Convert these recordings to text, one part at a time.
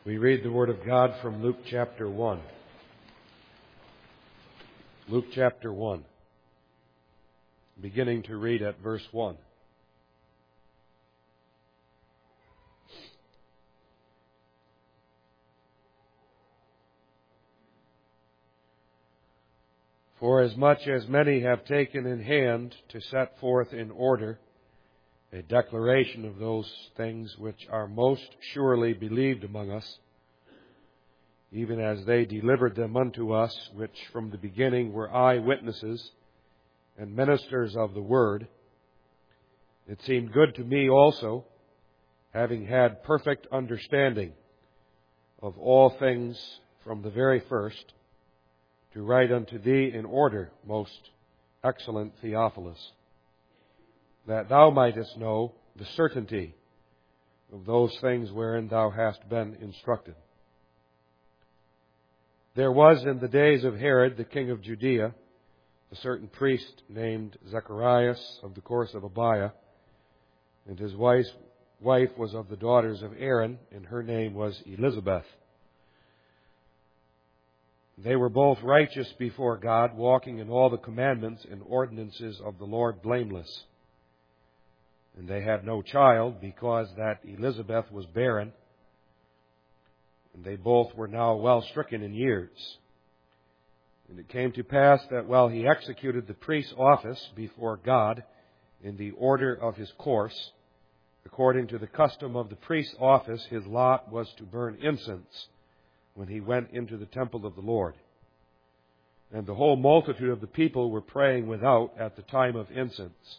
We read the Word of God from Luke chapter 1. Luke chapter 1, beginning to read at verse 1. For as much as many have taken in hand to set forth in order a declaration of those things which are most surely believed among us, even as they delivered them unto us, which from the beginning were eyewitnesses and ministers of the Word, it seemed good to me also, having had perfect understanding of all things from the very first, to write unto thee in order, most excellent Theophilus, that thou mightest know the certainty of those things wherein thou hast been instructed. There was in the days of Herod, the king of Judea, a certain priest named Zacharias of the course of Abiah, and his wife was of the daughters of Aaron, and her name was Elizabeth. They were both righteous before God, walking in all the commandments and ordinances of the Lord blameless. And they had no child, because that Elizabeth was barren, and they both were now well stricken in years. And it came to pass that while he executed the priest's office before God in the order of his course, according to the custom of the priest's office, his lot was to burn incense when he went into the temple of the Lord. And the whole multitude of the people were praying without at the time of incense.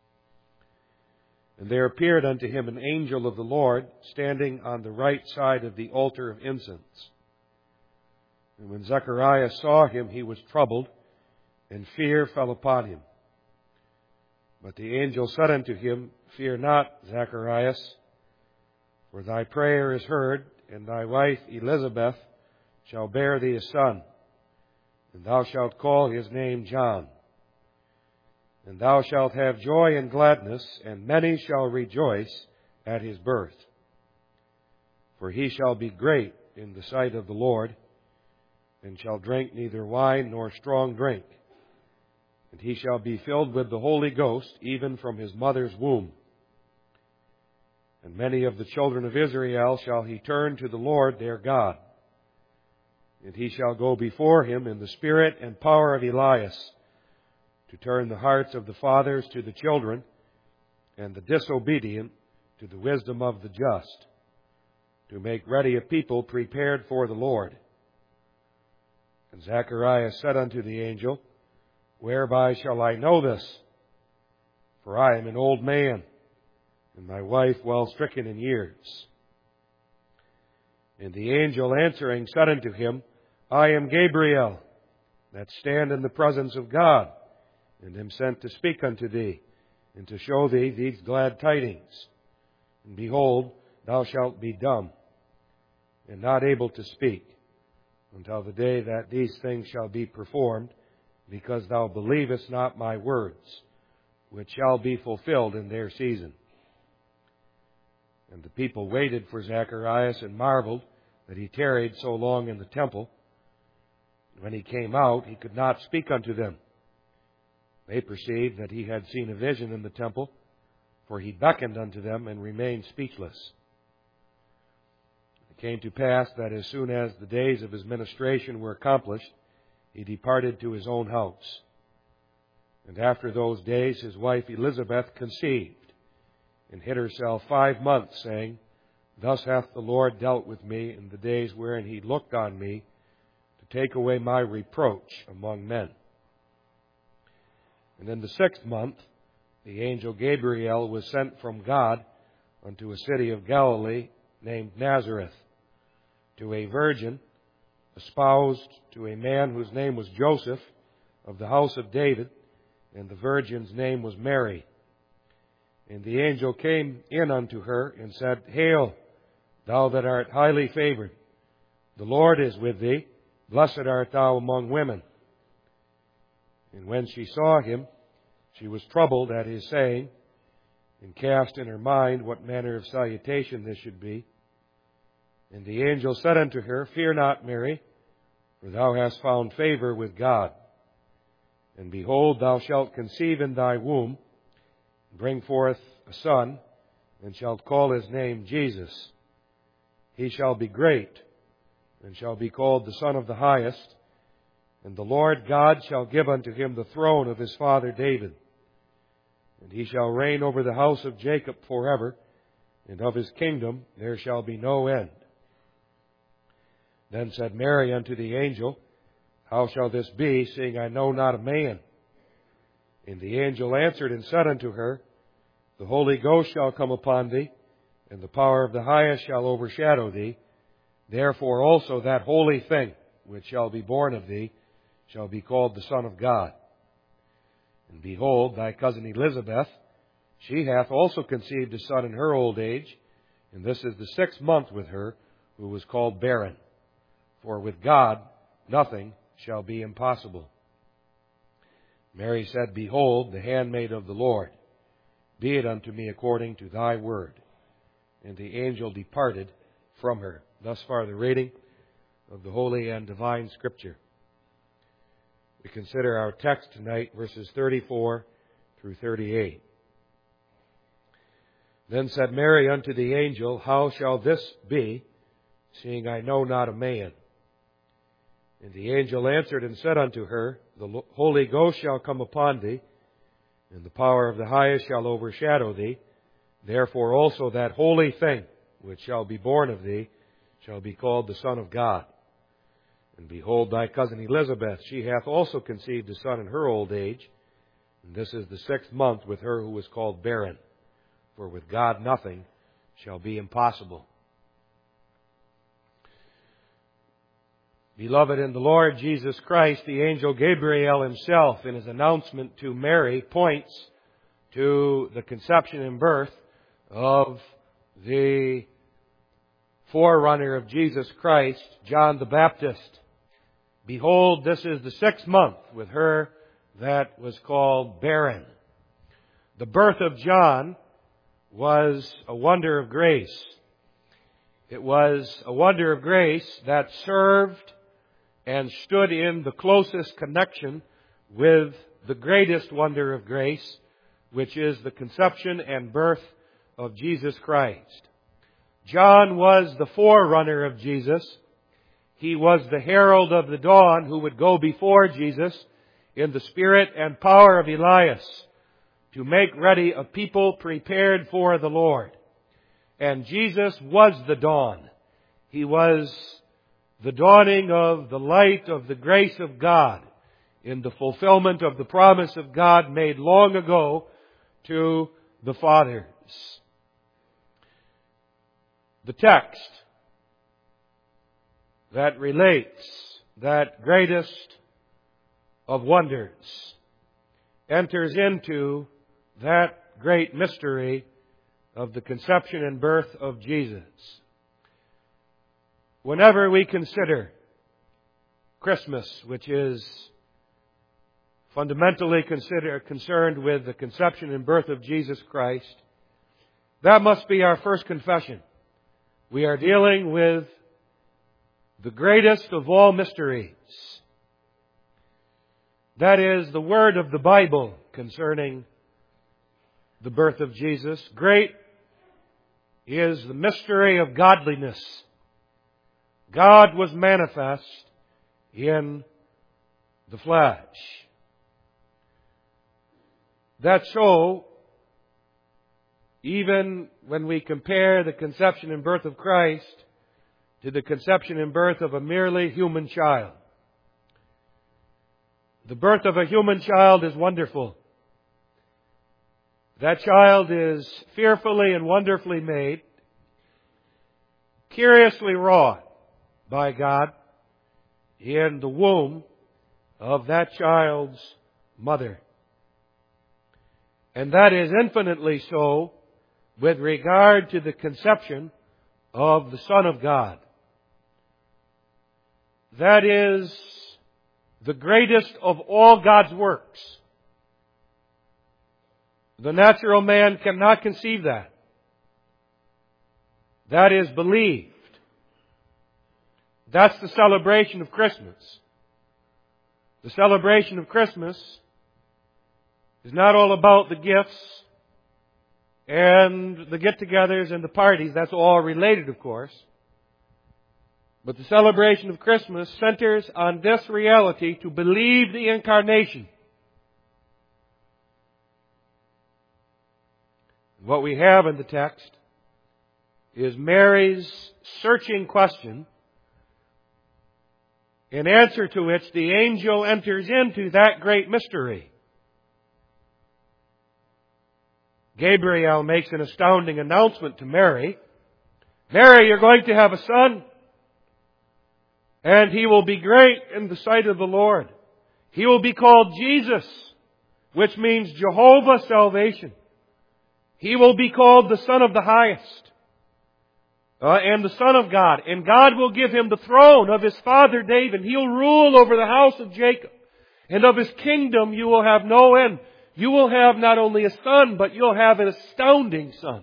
And there appeared unto him an angel of the Lord, standing on the right side of the altar of incense. And when Zacharias saw him, he was troubled, and fear fell upon him. But the angel said unto him, Fear not, Zacharias, for thy prayer is heard, and thy wife Elizabeth shall bear thee a son, and thou shalt call his name John. And thou shalt have joy and gladness, and many shall rejoice at his birth. For he shall be great in the sight of the Lord, and shall drink neither wine nor strong drink. And he shall be filled with the Holy Ghost, even from his mother's womb. And many of the children of Israel shall he turn to the Lord their God. And he shall go before him in the spirit and power of Elias, to turn the hearts of the fathers to the children, and the disobedient to the wisdom of the just, to make ready a people prepared for the Lord. And Zacharias said unto the angel, Whereby shall I know this? For I am an old man, and my wife well stricken in years. And the angel answering said unto him, I am Gabriel, that stand in the presence of God, and am sent to speak unto thee, and to show thee these glad tidings. And behold, thou shalt be dumb, and not able to speak, until the day that these things shall be performed, because thou believest not my words, which shall be fulfilled in their season. And the people waited for Zacharias, and marveled that he tarried so long in the temple. When he came out, he could not speak unto them. They perceived that he had seen a vision in the temple, for he beckoned unto them and remained speechless. It came to pass that as soon as the days of his ministration were accomplished, he departed to his own house. And after those days his wife Elizabeth conceived, and hid herself 5 months, saying, Thus hath the Lord dealt with me in the days wherein he looked on me, to take away my reproach among men. And in the 6th month, the angel Gabriel was sent from God unto a city of Galilee named Nazareth, to a virgin espoused to a man whose name was Joseph, of the house of David, and the virgin's name was Mary. And the angel came in unto her, and said, Hail, thou that art highly favored, the Lord is with thee, blessed art thou among women. And when she saw him, she was troubled at his saying, and cast in her mind what manner of salutation this should be. And the angel said unto her, Fear not, Mary, for thou hast found favor with God. And behold, thou shalt conceive in thy womb, and bring forth a son, and shalt call his name Jesus. He shall be great, and shall be called the Son of the Highest. And the Lord God shall give unto him the throne of his father David. And he shall reign over the house of Jacob forever, and of his kingdom there shall be no end. Then said Mary unto the angel, How shall this be, seeing I know not a man? And the angel answered and said unto her, The Holy Ghost shall come upon thee, and the power of the Highest shall overshadow thee. Therefore also that holy thing which shall be born of thee shall be called the Son of God. And behold, thy cousin Elizabeth, she hath also conceived a son in her old age, and this is the 6th month with her, who was called barren. For with God nothing shall be impossible. Mary said, Behold, the handmaid of the Lord, be it unto me according to thy word. And the angel departed from her. Thus far the reading of the Holy and Divine Scripture. We consider our text tonight, verses 34 through 38. Then said Mary unto the angel, How shall this be, seeing I know not a man? And the angel answered and said unto her, The Holy Ghost shall come upon thee, and the power of the Highest shall overshadow thee. Therefore also that holy thing which shall be born of thee shall be called the Son of God. And behold, thy cousin Elizabeth, she hath also conceived a son in her old age, and this is the 6th month with her who was called barren. For with God nothing shall be impossible. Beloved in the Lord Jesus Christ, the angel Gabriel himself, in his announcement to Mary, points to the conception and birth of the forerunner of Jesus Christ, John the Baptist. Behold, this is the 6th month with her that was called barren. The birth of John was a wonder of grace. It was a wonder of grace that served and stood in the closest connection with the greatest wonder of grace, which is the conception and birth of Jesus Christ. John was the forerunner of Jesus. He was the herald of the dawn who would go before Jesus in the spirit and power of Elias to make ready a people prepared for the Lord. And Jesus was the dawn. He was the dawning of the light of the grace of God in the fulfillment of the promise of God made long ago to the fathers. The text that relates that greatest of wonders enters into that great mystery of the conception and birth of Jesus. Whenever we consider Christmas, which is fundamentally concerned with the conception and birth of Jesus Christ, that must be our first confession. We are dealing with the greatest of all mysteries. That is the word of the Bible concerning the birth of Jesus. Great is the mystery of godliness. God was manifest in the flesh. That's so, even when we compare the conception and birth of Christ to the conception and birth of a merely human child. The birth of a human child is wonderful. That child is fearfully and wonderfully made, curiously wrought by God in the womb of that child's mother. And that is infinitely so with regard to the conception of the Son of God. That is the greatest of all God's works. The natural man cannot conceive that. That is believed That's the celebration of Christmas. The celebration of Christmas is not all about the gifts and the get-togethers and the parties. That's all related, of course. But the celebration of Christmas centers on this reality: to believe the incarnation. What we have in the text is Mary's searching question, in answer to which the angel enters into that great mystery. Gabriel makes an astounding announcement to Mary. Mary, you're going to have a son, and he will be great in the sight of the Lord. He will be called Jesus, which means Jehovah Salvation. He will be called the Son of the Highest, and the Son of God. And God will give him the throne of his father David. He'll rule over the house of Jacob. And of his kingdom you will have no end. You will have not only a son, but you'll have an astounding son.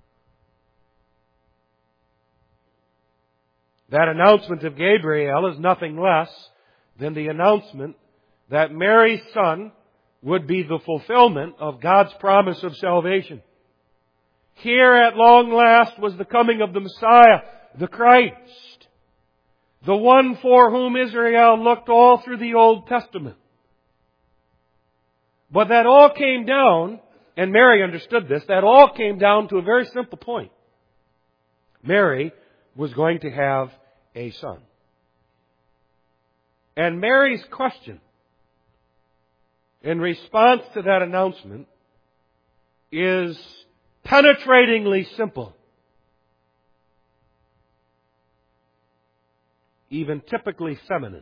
That announcement of Gabriel is nothing less than the announcement that Mary's son would be the fulfillment of God's promise of salvation. Here at long last was the coming of the Messiah, the Christ, the one for whom Israel looked all through the Old Testament. But that all came down, and Mary understood this, that all came down to a very simple point. Mary was going to have a son. And Mary's question in response to that announcement is penetratingly simple, even typically feminine,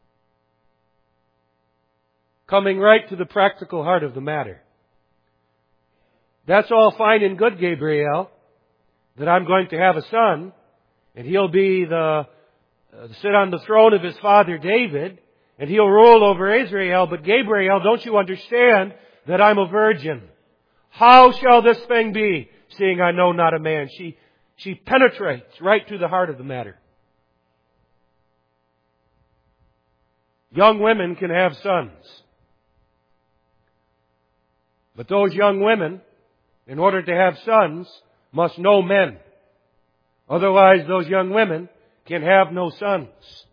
coming right to the practical heart of the matter. That's all fine and good, Gabriel, that I'm going to have a son, and he'll be sit on the throne of his father David, and he'll rule over Israel. But Gabriel, don't you understand that I'm a virgin? How shall this thing be, seeing I know not a man? She penetrates right to the heart of the matter. Young women can have sons. But those young women, in order to have sons, must know men. Otherwise, those young women can have no sons.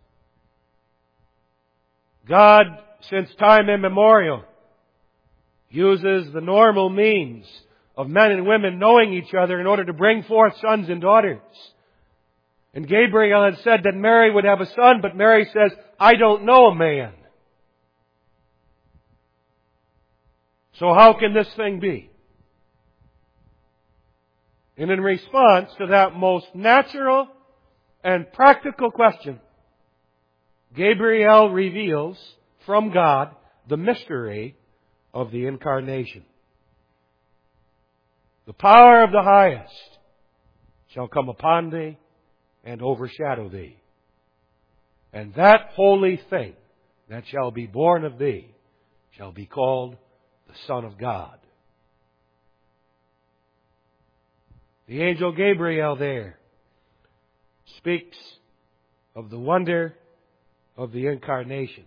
God, since time immemorial, uses the normal means of men and women knowing each other in order to bring forth sons and daughters. And Gabriel had said that Mary would have a son, but Mary says, I don't know a man. So how can this thing be? And in response to that most natural and practical question, Gabriel reveals from God the mystery of the incarnation. The power of the highest shall come upon thee and overshadow thee. And that holy thing that shall be born of thee shall be called the Son of God. The angel Gabriel there speaks of the wonder of the incarnation.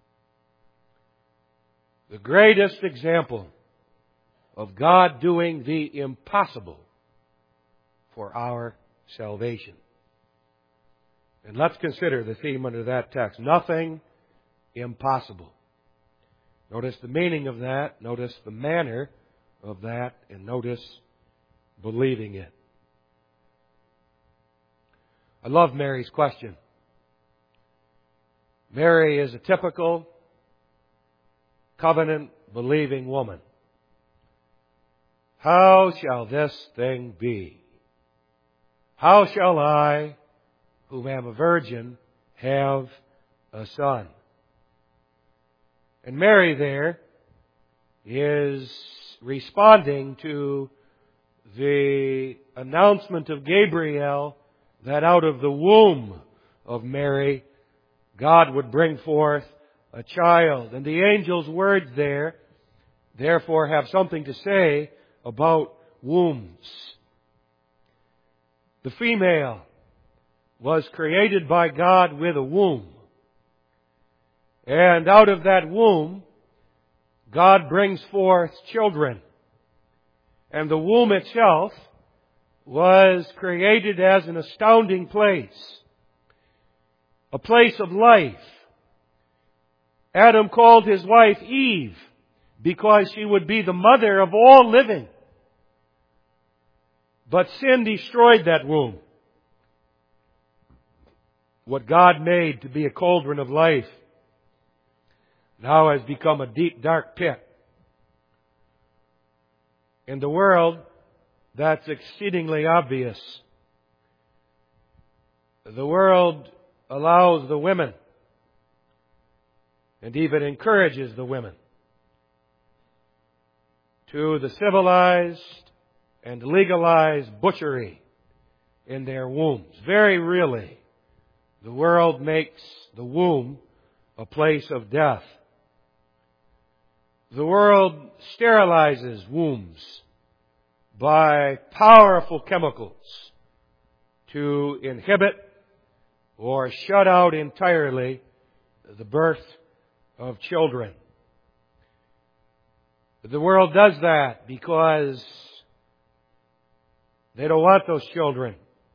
The greatest example of God doing the impossible for our salvation. And let's consider the theme under that text. Nothing impossible. Notice the meaning of that. Notice the manner of that. And notice believing it. I love Mary's question. Mary is a typical covenant-believing woman. How shall this thing be? How shall I, who am a virgin, have a son? And Mary there is responding to the announcement of Gabriel that out of the womb of Mary, God would bring forth a child. And the angel's words there, therefore, have something to say about wombs. The female was created by God with a womb. And out of that womb, God brings forth children. And the womb itself was created as an astounding place. A place of life. Adam called his wife Eve because she would be the mother of all living. But sin destroyed that womb. What God made to be a cauldron of life now has become a deep, dark pit. In the world, that's exceedingly obvious. The world allows the women and even encourages the women to the civilized and legalized butchery in their wombs. Very really, the world makes the womb a place of death. The world sterilizes wombs by powerful chemicals to inhibit or shut out entirely the birth of children. The world does that because they don't want those children.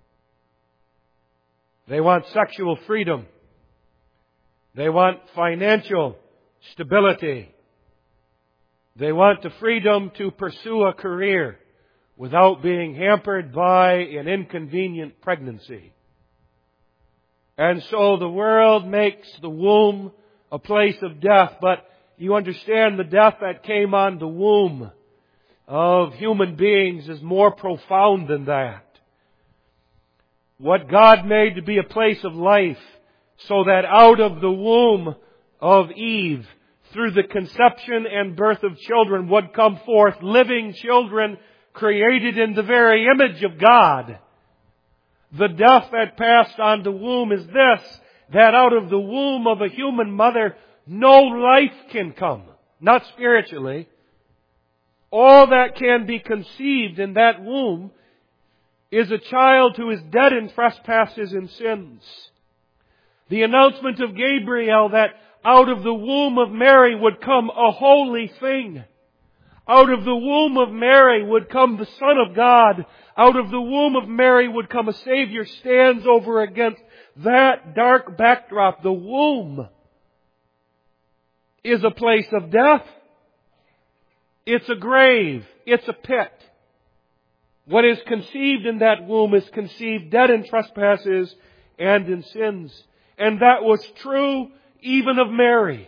They want sexual freedom. They want financial stability. They want the freedom to pursue a career without being hampered by an inconvenient pregnancy. And so the world makes the womb a place of death, but you understand the death that came on the womb of human beings is more profound than that. What God made to be a place of life, so that out of the womb of Eve, through the conception and birth of children, would come forth living children created in the very image of God. The death that passed on the womb is this, that out of the womb of a human mother, no life can come. Not spiritually. All that can be conceived in that womb is a child who is dead in trespasses and sins. The announcement of Gabriel that out of the womb of Mary would come a holy thing. Out of the womb of Mary would come the Son of God. Out of the womb of Mary would come a Savior, stands over against that dark backdrop. The womb is a place of death. It's a grave. It's a pit. What is conceived in that womb is conceived dead in trespasses and in sins. And that was true even of Mary.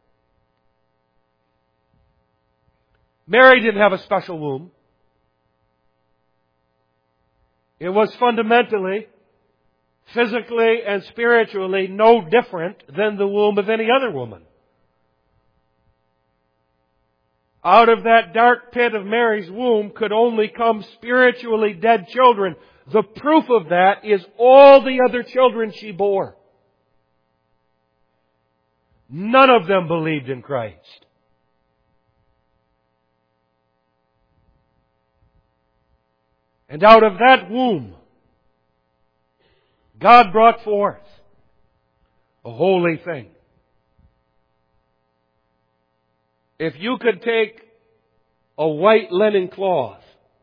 Mary didn't have a special womb. It was fundamentally, physically, and spiritually no different than the womb of any other woman. Out of that dark pit of Mary's womb could only come spiritually dead children. The proof of that is all the other children she bore. None of them believed in Christ. And out of that womb, God brought forth a holy thing. If you could take a white linen cloth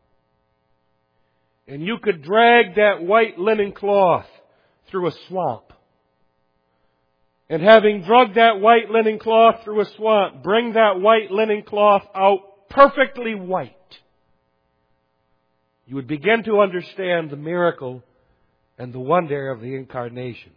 and you could drag that white linen cloth through a swamp, and having dragged that white linen cloth through a swamp, bring that white linen cloth out perfectly white, you would begin to understand the miracle and the wonder of the Incarnation.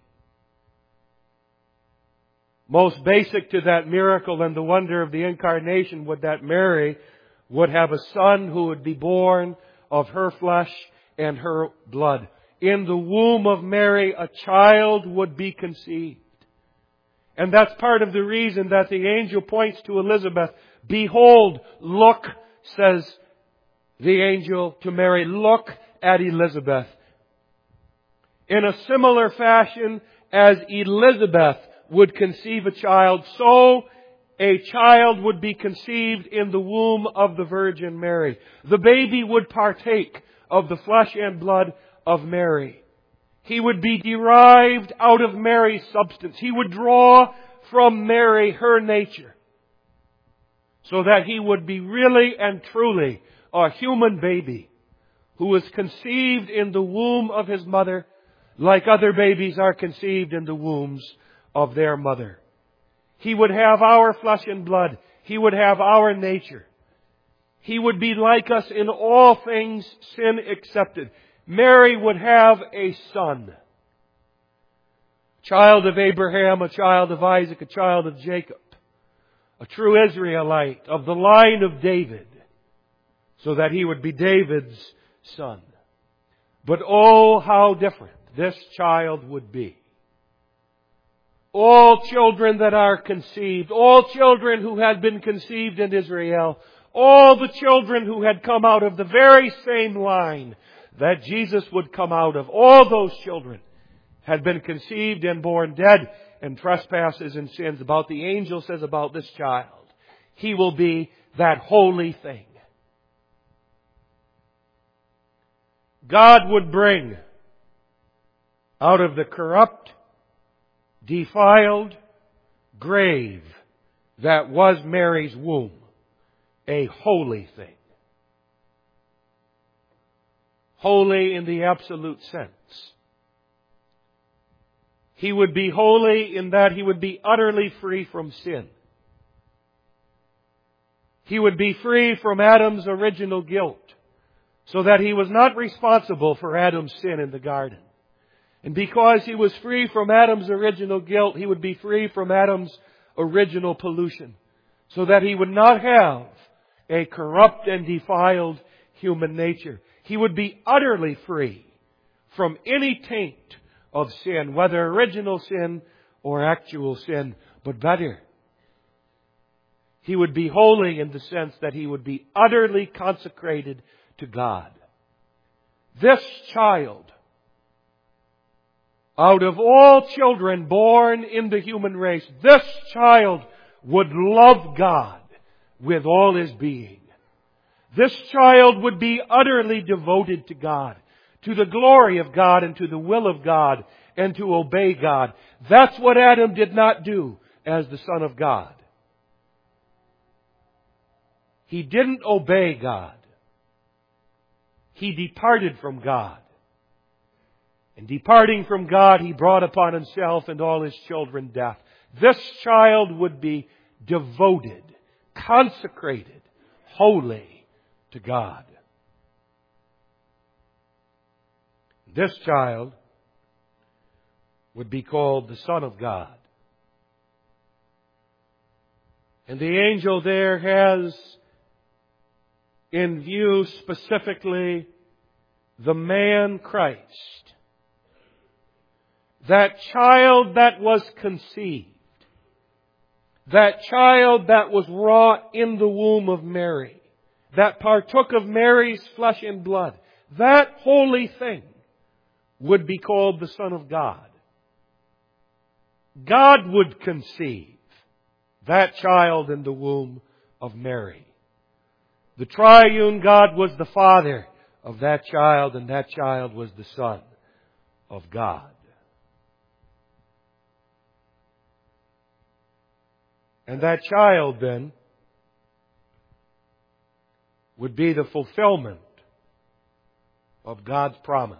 Most basic to that miracle and the wonder of the Incarnation would that Mary would have a son who would be born of her flesh and her blood. In the womb of Mary, a child would be conceived. And that's part of the reason that the angel points to Elizabeth. Behold, look, says the angel to Mary, look at Elizabeth. In a similar fashion as Elizabeth would conceive a child, so a child would be conceived in the womb of the Virgin Mary. The baby would partake of the flesh and blood of Mary. He would be derived out of Mary's substance. He would draw from Mary her nature, so that He would be really and truly a human baby who was conceived in the womb of His mother like other babies are conceived in the wombs of their mother. He would have our flesh and blood. He would have our nature. He would be like us in all things, sin excepted. Mary would have a son. A child of Abraham, a child of Isaac, a child of Jacob. A true Israelite of the line of David, so that he would be David's son. But oh, how different this child would be. All children that are conceived, all children who had been conceived in Israel, all the children who had come out of the very same line that Jesus would come out of, all those children had been conceived and born dead in trespasses and sins. About the angel says about this child, he will be that holy thing. God would bring out of the corrupt, defiled grave that was Mary's womb a holy thing. Holy in the absolute sense. He would be holy in that He would be utterly free from sin. He would be free from Adam's original guilt, so that He was not responsible for Adam's sin in the garden. And because He was free from Adam's original guilt, He would be free from Adam's original pollution, so that He would not have a corrupt and defiled human nature. He would be utterly free from any taint of sin, whether original sin or actual sin, but better. He would be holy in the sense that He would be utterly consecrated to God. This child, out of all children born in the human race, this child would love God with all his being. This child would be utterly devoted to God, to the glory of God and to the will of God, and to obey God. That's what Adam did not do as the Son of God. He didn't obey God. He departed from God. And departing from God, He brought upon Himself and all His children death. This child would be devoted, consecrated, holy to God. This child would be called the Son of God. And the angel there has in view specifically the man Christ. That child that was conceived. That child that was wrought in the womb of Mary. That partook of Mary's flesh and blood. That holy thing would be called the Son of God. God would conceive that child in the womb of Mary. The triune God was the Father of that child, and that child was the Son of God. And that child then would be the fulfillment of God's promise.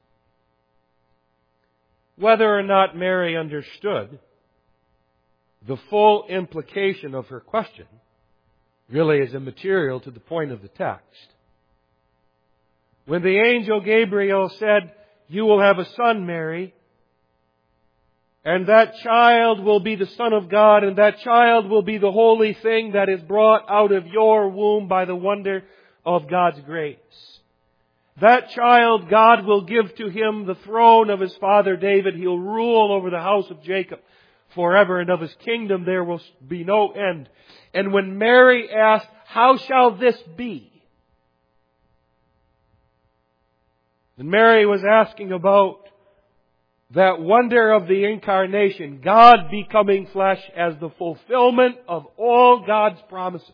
Whether or not Mary understood the full implication of her question really is immaterial to the point of the text. When the angel Gabriel said, "You will have a son, Mary, and that child will be the Son of God, and that child will be the holy thing that is brought out of your womb by the wonder of God's grace. That child God will give to him the throne of his father David. He'll rule over the house of Jacob forever, and of his kingdom there will be no end." And when Mary asked, "How shall this be?" And Mary was asking about that wonder of the incarnation, God becoming flesh as the fulfillment of all God's promises.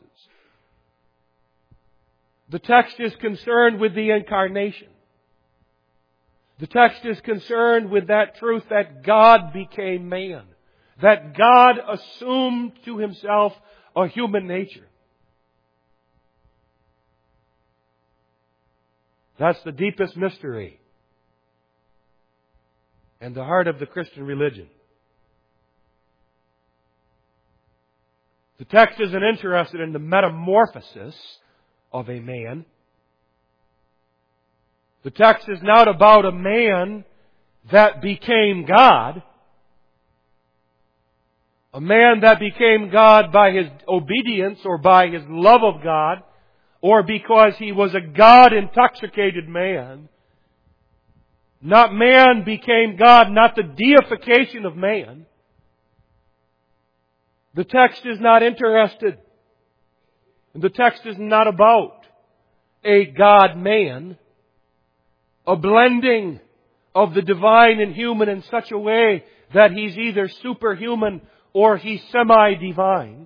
The text is concerned with the incarnation. The text is concerned with that truth that God became man. That God assumed to Himself a human nature. That's the deepest mystery and the heart of the Christian religion. The text isn't interested in the metamorphosis of a man. The text is not about a man that became God. A man that became God by his obedience or by his love of God, or because he was a God-intoxicated man. Not man became God, not the deification of man. The text is not interested. And the text is not about a God-man, a blending of the divine and human in such a way that He's either superhuman or He's semi-divine.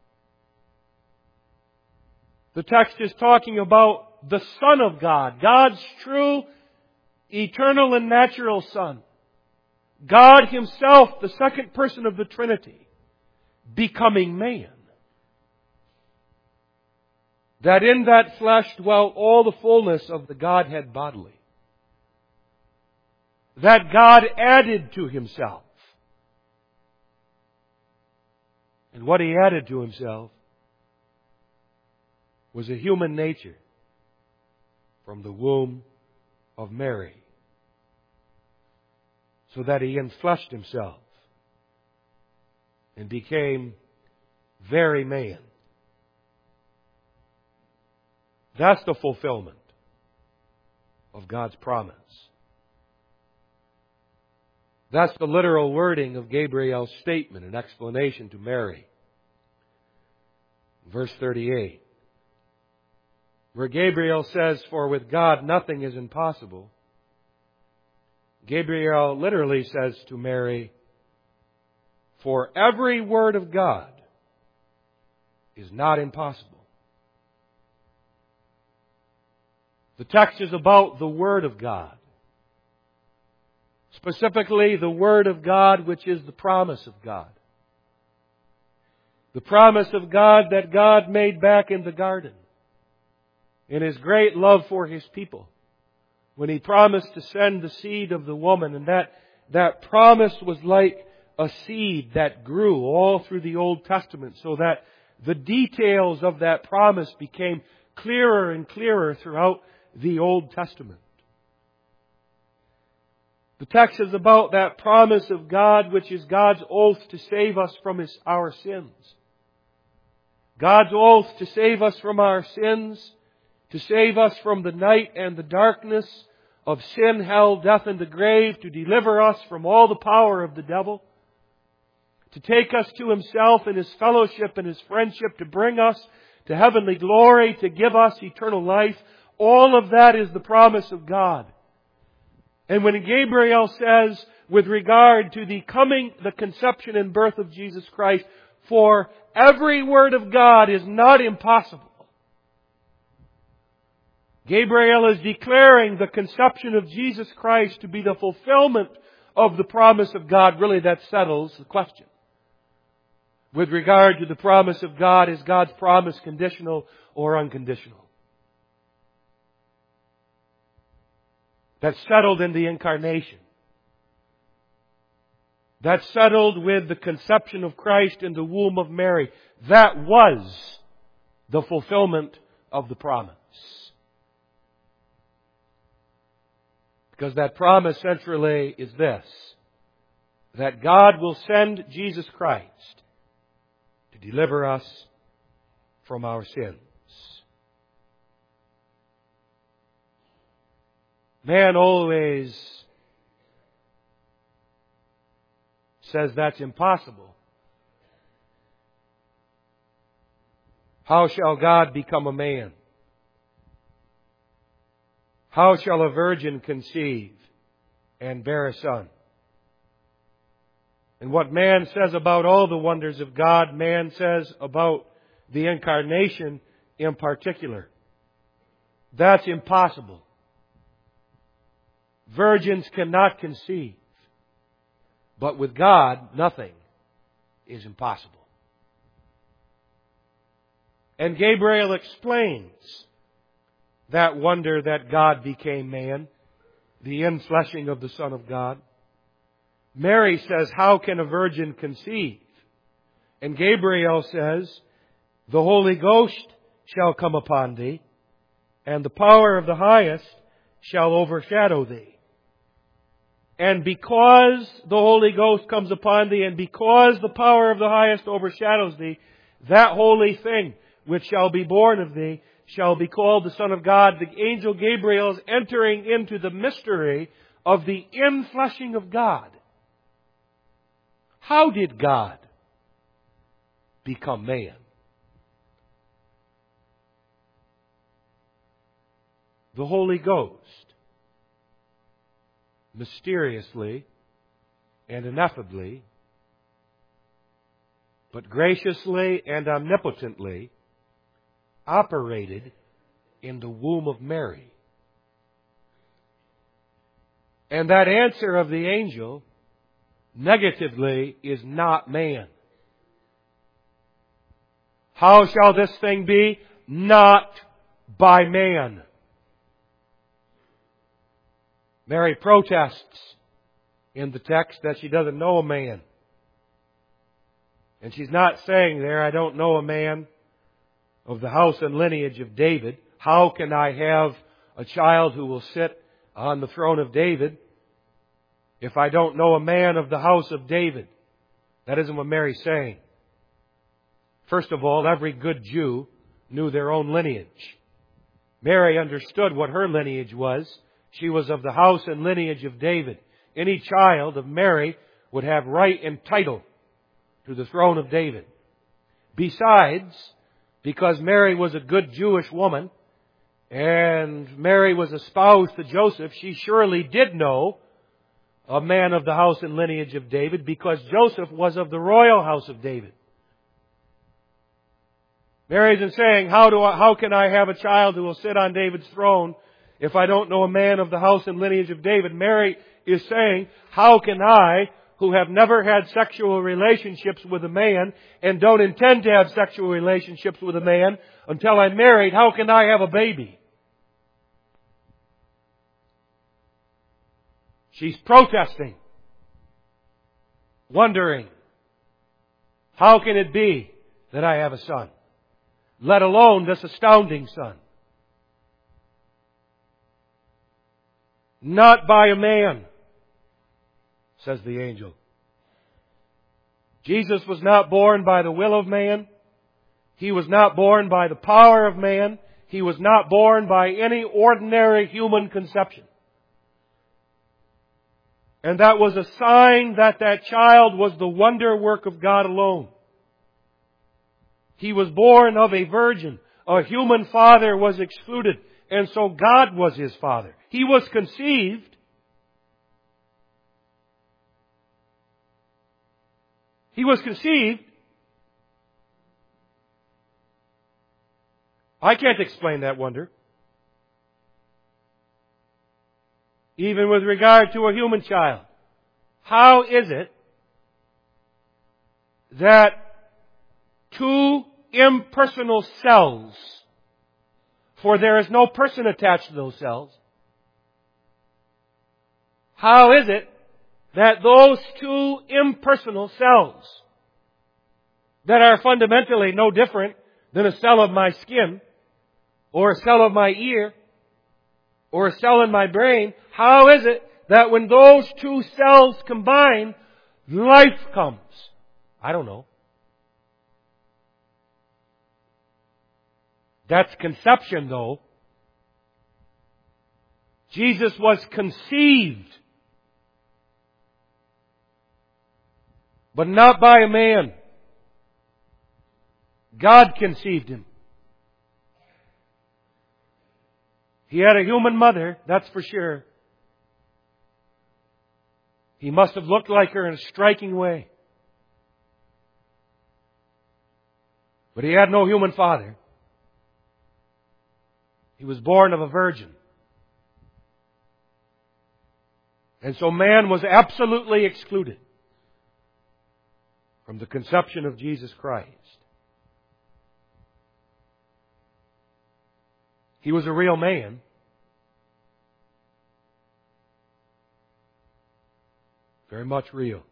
The text is talking about the Son of God, God's true, eternal and natural Son. God Himself, the second person of the Trinity, becoming man. That in that flesh dwelt all the fullness of the Godhead bodily. That God added to Himself. And what He added to Himself was a human nature from the womb of Mary. So that He enfleshed Himself and became very man. That's the fulfillment of God's promise. That's the literal wording of Gabriel's statement and explanation to Mary. Verse 38. Where Gabriel says, "For with God nothing is impossible," Gabriel literally says to Mary, "For every word of God is not impossible." The text is about the Word of God. Specifically, the Word of God, which is the promise of God. The promise of God that God made back in the garden in His great love for His people, when He promised to send the seed of the woman. And that promise was like a seed that grew all through the Old Testament, so that the details of that promise became clearer and clearer throughout the Old Testament. The text is about that promise of God, which is God's oath to save us from our sins. God's oath to save us from our sins, to save us from the night and the darkness of sin, hell, death, and the grave, to deliver us from all the power of the devil, to take us to Himself in His fellowship and His friendship, to bring us to heavenly glory, to give us eternal life. All of that is the promise of God. And when Gabriel says, with regard to the conception and birth of Jesus Christ, "For every word of God is not impossible," Gabriel is declaring the conception of Jesus Christ to be the fulfillment of the promise of God. Really, that settles the question. With regard to the promise of God, is God's promise conditional or unconditional? That's settled in the incarnation. That's settled with the conception of Christ in the womb of Mary. That was the fulfillment of the promise. Because that promise centrally is this: that God will send Jesus Christ to deliver us from our sins. Man always says that's impossible. How shall God become a man? How shall a virgin conceive and bear a son? And what man says about all the wonders of God, man says about the incarnation in particular. That's impossible. Virgins cannot conceive. But with God, nothing is impossible. And Gabriel explains that wonder that God became man, the infleshing of the Son of God. Mary says, how can a virgin conceive? And Gabriel says, the Holy Ghost shall come upon thee, and the power of the highest shall overshadow thee. And because the Holy Ghost comes upon thee, and because the power of the highest overshadows thee, that holy thing which shall be born of thee shall be called the Son of God. The angel Gabriel is entering into the mystery of the infleshing of God. How did God become man? The Holy Ghost, mysteriously and ineffably, but graciously and omnipotently, operated in the womb of Mary. And that answer of the angel, negatively, is not man. How shall this thing be? Not by man. Mary protests in the text that she doesn't know a man. And she's not saying there, I don't know a man of the house and lineage of David. How can I have a child who will sit on the throne of David if I don't know a man of the house of David? That isn't what Mary's saying. First of all, every good Jew knew their own lineage. Mary understood what her lineage was. She was of the house and lineage of David. Any child of Mary would have right and title to the throne of David. Besides, because Mary was a good Jewish woman, and Mary was espoused to Joseph, she surely did know a man of the house and lineage of David, because Joseph was of the royal house of David. Mary isn't saying, how can I have a child who will sit on David's throne if I don't know a man of the house and lineage of David? Mary is saying, how can I, who have never had sexual relationships with a man and don't intend to have sexual relationships with a man until I'm married, how can I have a baby? She's protesting, wondering, how can it be that I have a son? Let alone this astounding son. Not by a man, says the angel. Jesus was not born by the will of man. He was not born by the power of man. He was not born by any ordinary human conception. And that was a sign that that child was the wonder work of God alone. He was born of a virgin. A human father was excluded, and so God was his father. He was conceived. He was conceived. I can't explain that wonder. Even with regard to a human child. How is it that two impersonal cells, for there is no person attached to those cells, how is it that those two impersonal cells that are fundamentally no different than a cell of my skin or a cell of my ear or a cell in my brain, how is it that when those two cells combine, life comes? I don't know. That's conception, though. Jesus was conceived, but not by a man. God conceived him. He had a human mother, that's for sure. He must have looked like her in a striking way. But he had no human father. He was born of a virgin. And so man was absolutely excluded from the conception of Jesus Christ. He was a real man. Very much real.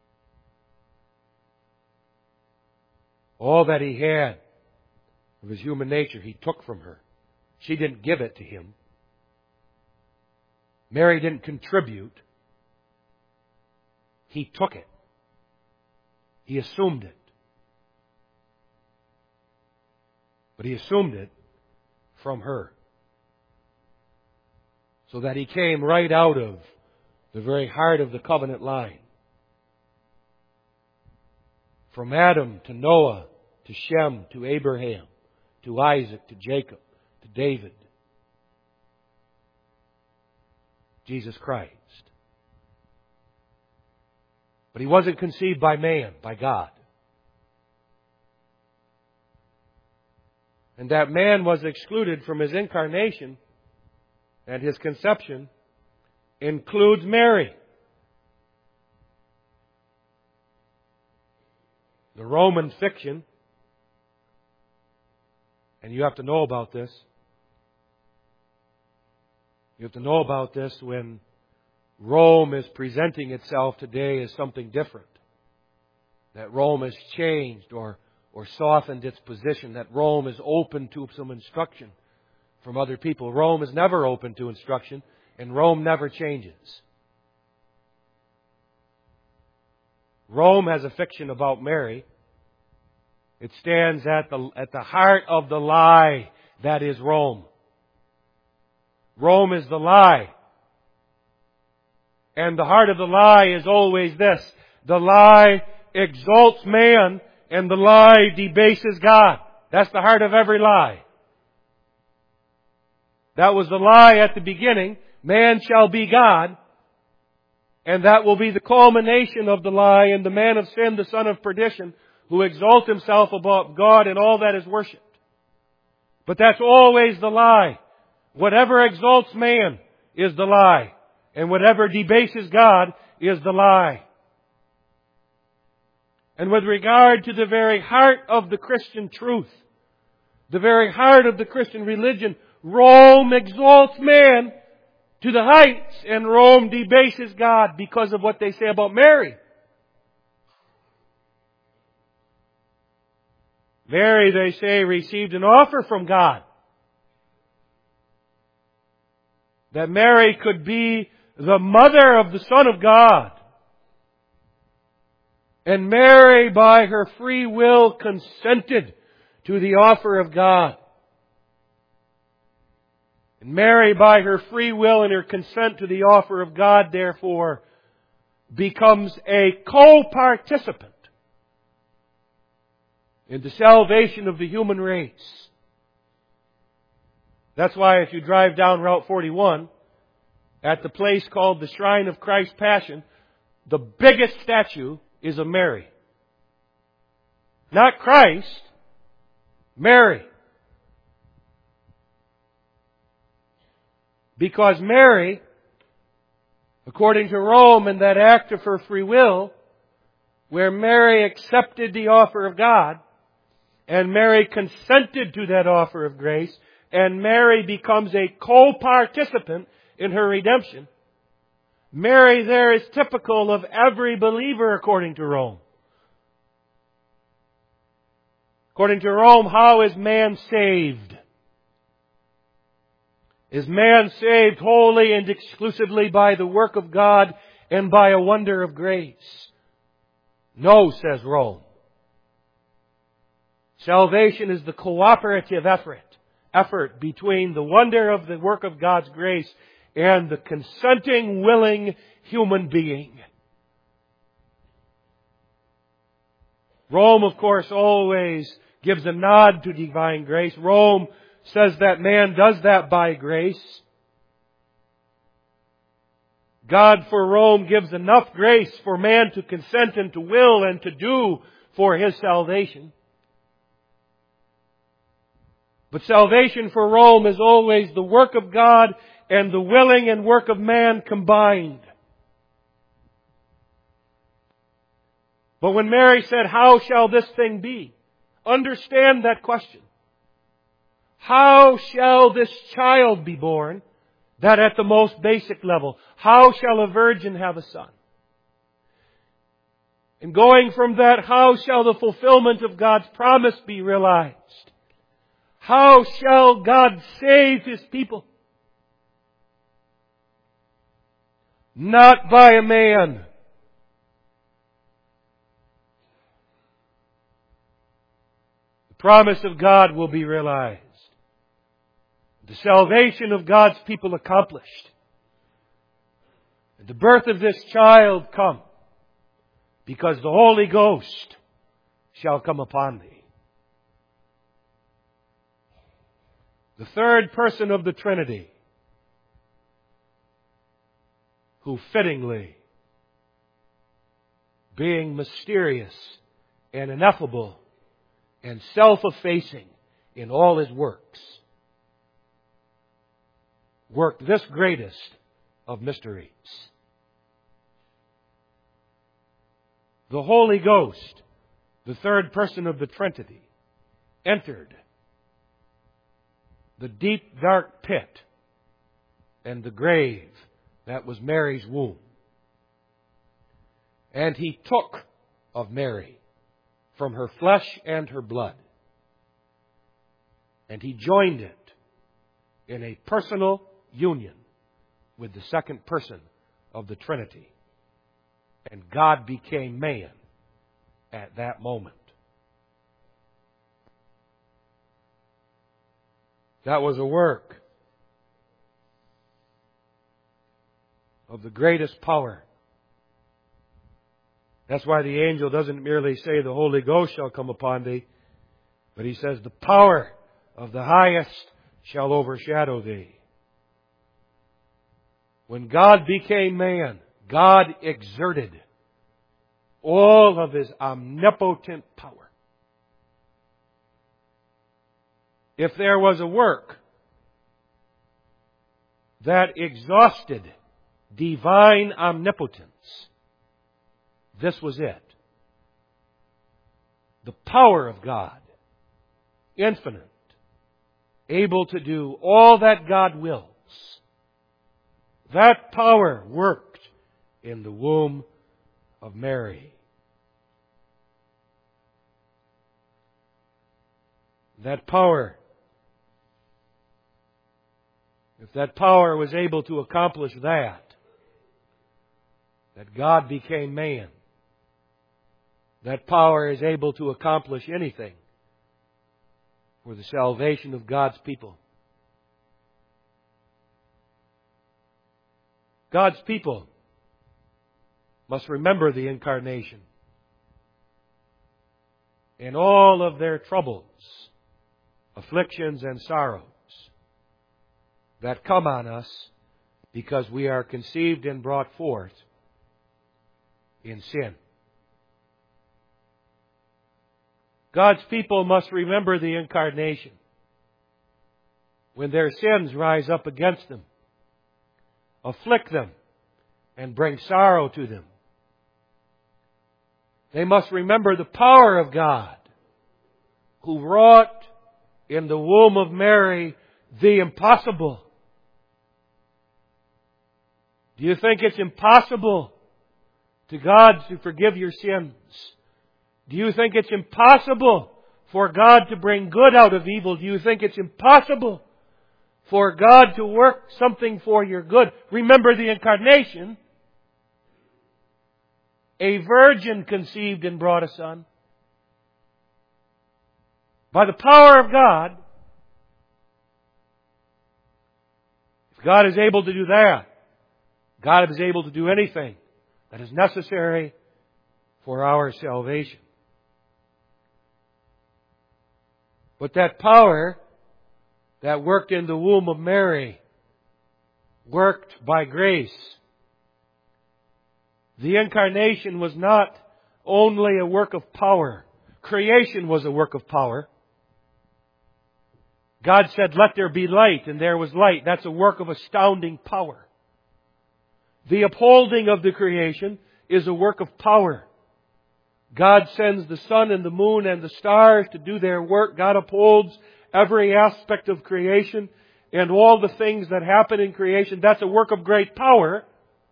All that he had of his human nature, he took from her. She didn't give it to him. Mary didn't contribute. He took it. He assumed it. But he assumed it from her. So that he came right out of the very heart of the covenant line. From Adam to Noah to Shem to Abraham to Isaac to Jacob to David. Jesus Christ. But he wasn't conceived by man, by God. And that man was excluded from his incarnation and his conception includes Mary. The Roman fiction, and you have to know about this. You have to know about this when Rome is presenting itself today as something different. That Rome has changed or softened its position. That Rome is open to some instruction from other people. Rome is never open to instruction, and Rome never changes. Rome has a fiction about Mary. It stands at the heart of the lie that is Rome. Rome is the lie. And the heart of the lie is always this. The lie exalts man and the lie debases God. That's the heart of every lie. That was the lie at the beginning. Man shall be God. And that will be the culmination of the lie and the man of sin, the son of perdition, who exalts himself above God and all that is worshipped. But that's always the lie. Whatever exalts man is the lie. And whatever debases God is the lie. And with regard to the very heart of the Christian truth, the very heart of the Christian religion, Rome exalts man to the heights and Rome debases God because of what they say about Mary. Mary, they say, received an offer from God. That Mary could be the mother of the Son of God. And Mary, by her free will, consented to the offer of God. And Mary, by her free will and her consent to the offer of God, therefore, becomes a co-participant in the salvation of the human race. That's why if you drive down Route 41, at the place called the Shrine of Christ's Passion, the biggest statue is of Mary. Not Christ, Mary. Because Mary, according to Rome in that act of her free will, where Mary accepted the offer of God, and Mary consented to that offer of grace, and Mary becomes a co-participant in her redemption. Mary there is typical of every believer according to Rome. According to Rome, how is man saved? Is man saved wholly and exclusively by the work of God and by a wonder of grace? No, says Rome. Salvation is the cooperative effort between the wonder of the work of God's grace and the consenting, willing human being. Rome, of course, always gives a nod to divine grace. Rome says that man does that by grace. God for Rome gives enough grace for man to consent and to will and to do for his salvation. But salvation for Rome is always the work of God and the willing and work of man combined. But when Mary said, "How shall this thing be?" understand that question. How shall this child be born? That at the most basic level. How shall a virgin have a son? And going from that, how shall the fulfillment of God's promise be realized? How shall God save His people? Not by a man. The promise of God will be realized. The salvation of God's people accomplished. And the birth of this child come because the Holy Ghost shall come upon thee. The third person of the Trinity, who fittingly, being mysterious and ineffable and self-effacing in all His works, worked this greatest of mysteries. The Holy Ghost, the third person of the Trinity, entered the deep, dark pit and the grave that was Mary's womb. And He took of Mary from her flesh and her blood. And He joined it in a personal union with the second person of the Trinity. And God became man at that moment. That was a work of the greatest power. That's why the angel doesn't merely say the Holy Ghost shall come upon thee, but he says the power of the highest shall overshadow thee. When God became man, God exerted all of His omnipotent power. If there was a work that exhausted divine omnipotence, this was it. The power of God, infinite, able to do all that God wills. That power worked in the womb of Mary. That power, if that power was able to accomplish that God became man, that power is able to accomplish anything for the salvation of God's people. God's people must remember the Incarnation in all of their troubles, afflictions, and sorrows that come on us because we are conceived and brought forth in sin. God's people must remember the Incarnation when their sins rise up against them, afflict them, and bring sorrow to them. They must remember the power of God, who wrought in the womb of Mary the impossible. Do you think it's impossible to God to forgive your sins? Do you think it's impossible for God to bring good out of evil? Do you think it's impossible for God to work something for your good? Remember the Incarnation. A virgin conceived and brought a son. By the power of God, if God is able to do that, God is able to do anything that is necessary for our salvation. But that power that worked in the womb of Mary worked by grace. The Incarnation was not only a work of power. Creation was a work of power. God said, "Let there be light," and there was light. That's a work of astounding power. The upholding of the creation is a work of power. God sends the sun and the moon and the stars to do their work. God upholds every aspect of creation and all the things that happen in creation. That's a work of great power.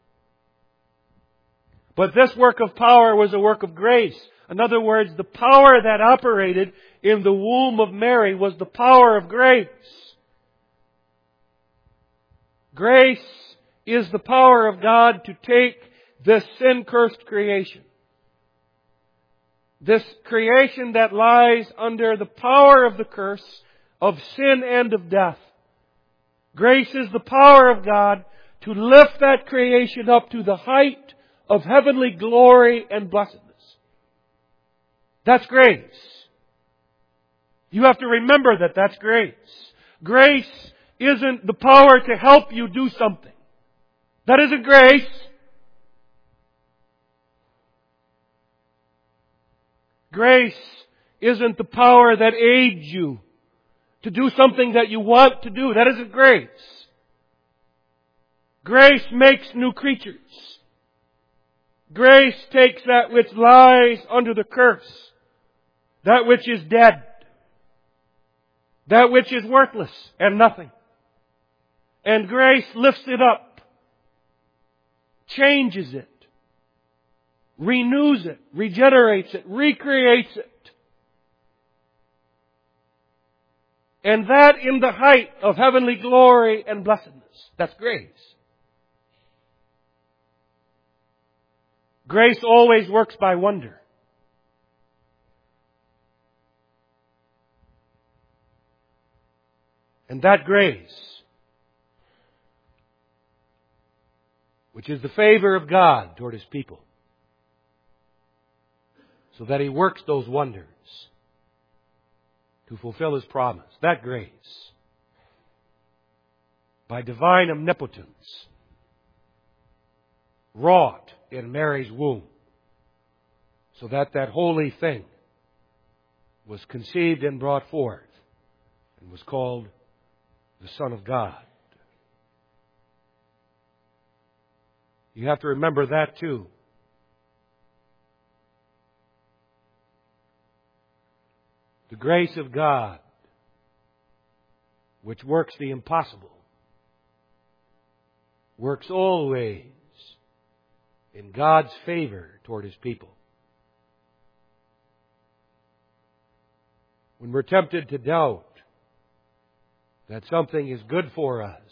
But this work of power was a work of grace. In other words, the power that operated in the womb of Mary was the power of grace. Grace is the power of God to take this sin-cursed creation, this creation that lies under the power of the curse of sin and of death. Grace is the power of God to lift that creation up to the height of heavenly glory and blessedness. That's grace. You have to remember that that's grace. Grace isn't the power to help you do something. That isn't grace. Grace isn't the power that aids you to do something that you want to do. That isn't grace. Grace makes new creatures. Grace takes that which lies under the curse, that which is dead, that which is worthless and nothing. And grace lifts it up, changes it, renews it, regenerates it, recreates it. And that in the height of heavenly glory and blessedness. That's grace. Grace always works by wonder. And that grace, which is the favor of God toward His people, so that He works those wonders to fulfill His promise. That grace, by divine omnipotence, wrought in Mary's womb, so that that holy thing was conceived and brought forth and was called the Son of God. You have to remember that too. The grace of God, which works the impossible, works always in God's favor toward His people. When we're tempted to doubt that something is good for us,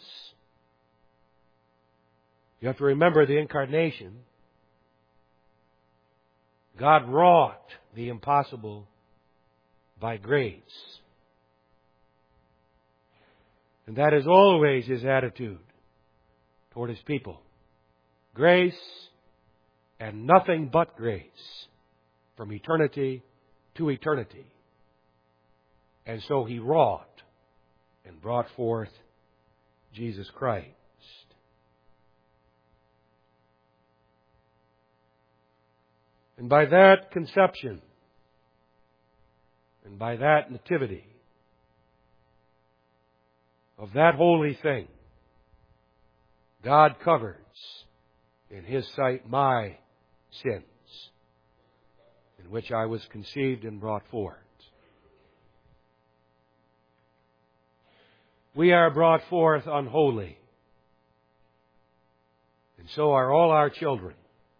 you have to remember the incarnation. God wrought the impossible by grace. And that is always His attitude toward His people. Grace and nothing but grace from eternity to eternity. And so He wrought and brought forth Jesus Christ. And by that conception, and by that nativity of that holy thing, God covers in His sight my sins, in which I was conceived and brought forth. We are brought forth unholy, and so are all our children.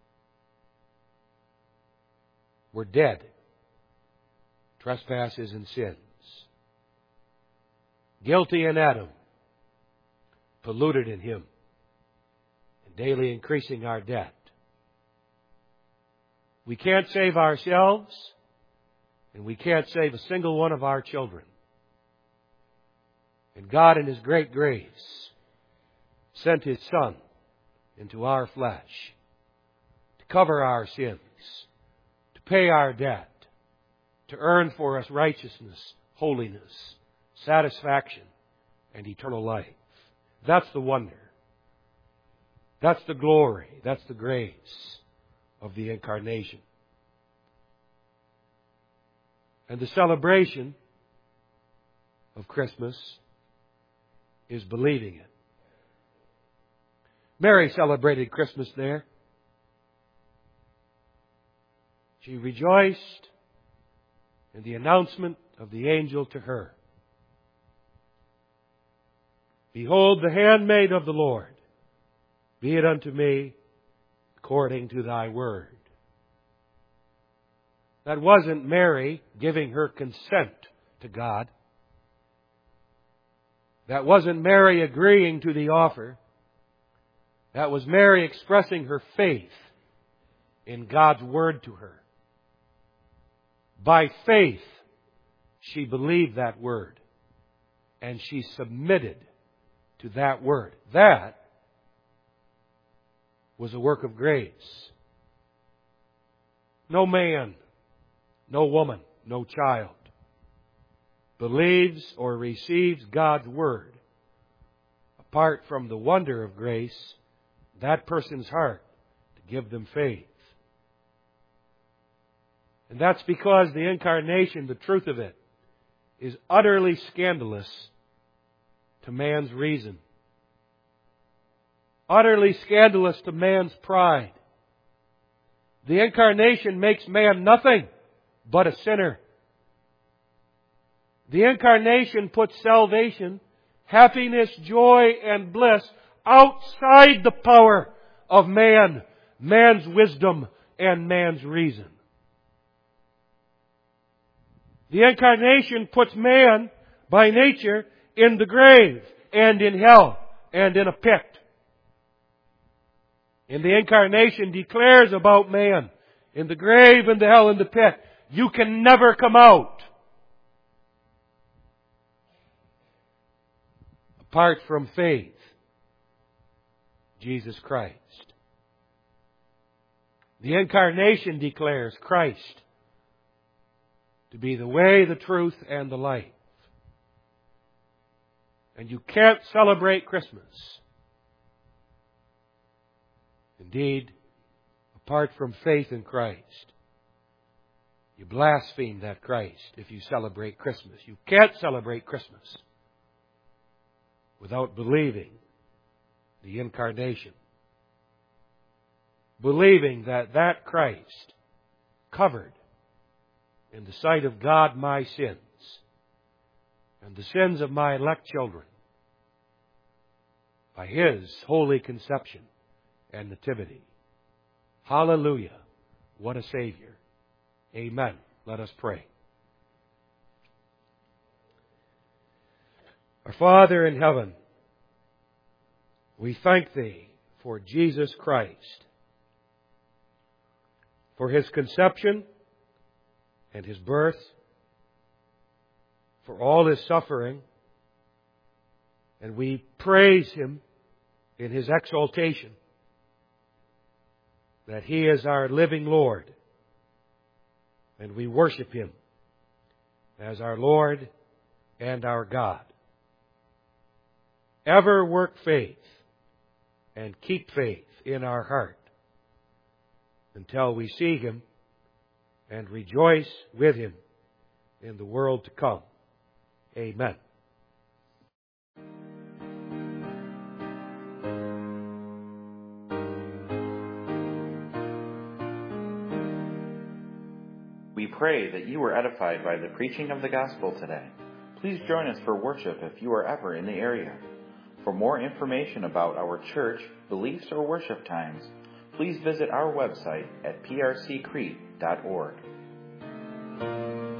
We're dead, trespasses and sins, guilty in Adam, polluted in him, and daily increasing our debt. We can't save ourselves, and we can't save a single one of our children. And God, in His great grace, sent His Son into our flesh to cover our sins, to pay our debt, to earn for us righteousness, holiness, satisfaction, and eternal life. That's the wonder. That's the glory. That's the grace of the Incarnation. And the celebration of Christmas is believing it. Mary celebrated Christmas there. She rejoiced in the announcement of the angel to her. Behold, the handmaid of the Lord, be it unto me according to thy word. That wasn't Mary giving her consent to God. That wasn't Mary agreeing to the offer. That was Mary expressing her faith in God's word to her. By faith, she believed that word, and she submitted to that word. That was a work of grace. No man, no woman, no child believes or receives God's word apart from the wonder of grace, that person's heart, to give them faith. And that's because the incarnation, the truth of it, is utterly scandalous to man's reason. Utterly scandalous to man's pride. The incarnation makes man nothing but a sinner. The incarnation puts salvation, happiness, joy, and bliss outside the power of man, man's wisdom, and man's reason. The incarnation puts man, by nature, in the grave, and in hell, and in a pit. And the incarnation declares about man, in the grave, in the hell, in the pit, you can never come out apart from faith, Jesus Christ. The incarnation declares Christ to be the way, the truth, and the life. And you can't celebrate Christmas, indeed, apart from faith in Christ. You blaspheme that Christ if you celebrate Christmas. You can't celebrate Christmas without believing the incarnation. Believing that that Christ covered in the sight of God my sins and the sins of my elect children by His holy conception and nativity. Hallelujah. What a Savior. Amen. Let us pray. Our Father in heaven, we thank Thee for Jesus Christ, for His conception and His birth, for all His suffering, and we praise Him in His exaltation, that He is our living Lord, and we worship Him as our Lord and our God. Ever work faith and keep faith in our heart until we see Him and rejoice with Him in the world to come. Amen. We pray that you were edified by the preaching of the gospel today. Please join us for worship if you are ever in the area. For more information about our church, beliefs, or worship times, please visit our website at prccrete.org.